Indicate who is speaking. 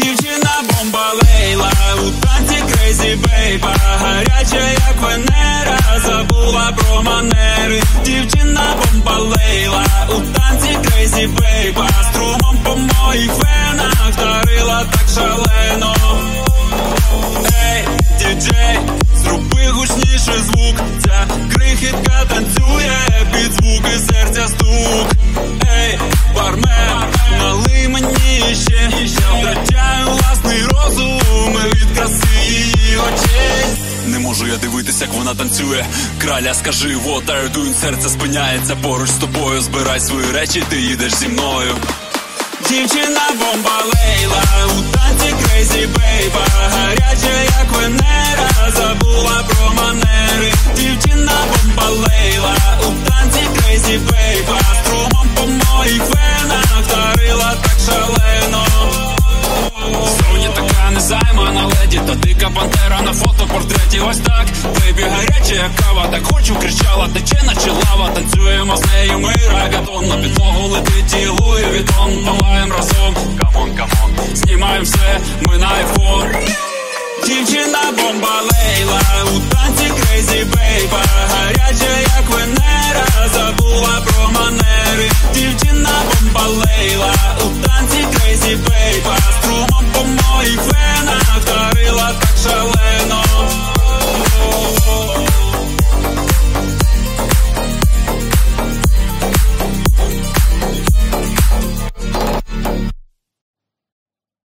Speaker 1: Дівчина бомба Лейла, у танці Crazy Babe, гаряча як Венера, забула про манери. Дівчина бомба Лейла, у танці Crazy Babe, струмом по моїх венах вдарила так шалено. Ей, діджей, зроби гучніше звук, ця крихітка танцює під звуки серця стук. Ей, бармен, налий мені ще, я втрачаю власний розум від краси її очей. Не можу я дивитися, як вона танцює. Краля, скажи, what are you doing? Серце спиняється поруч з тобою. Збирай свої речі, ти їдеш зі мною. Дівчина бомба Лейла, у танці Crazy Babe, гаряча як Венера, забула про манери. Дівчина бомба Лейла, у танці Crazy Babe, струмом по моїх венах вдарила так шалено. Зовні така незаймана леді, та дика пантера на фотопортреті. Ось так, бейбі, гаряча як кава, так хочу, кричала, тече наче лава. Танцюємо з нею ми рагатон, на підлогу летить і Луї Вітон. Палаєм разом, камон, камон, знімаємо все, ми на айфон. Дівчина бомба